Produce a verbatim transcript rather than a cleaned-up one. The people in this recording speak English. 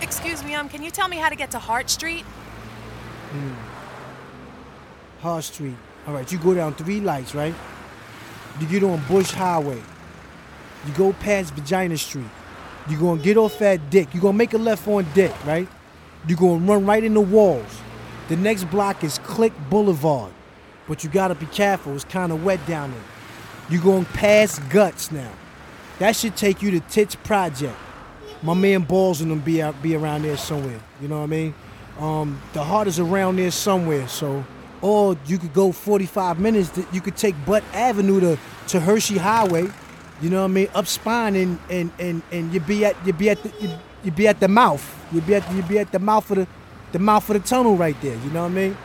Excuse me, um, can you tell me how to get to Hart Street? Mm. Hart Street. All right, you go down three lights, right? You get on Bush Highway. You go past Vagina Street. You're gonna get off at Dick. You're gonna make a left on Dick, right? You're gonna run right in the walls. The next block is Click Boulevard. But you gotta be careful, it's kinda wet down there. You're going past Guts now. That should take you to Tits Project. My man Balls and them be out, be around there somewhere. You know what I mean? Um, the Heart is around there somewhere. So, or you could go forty-five minutes. To, you could take Butt Avenue to, to Hershey Highway. You know what I mean? Up Spine and and and and you be at you be at the you, you be at the mouth. You be at you be at the mouth of the the mouth of the tunnel right there. You know what I mean?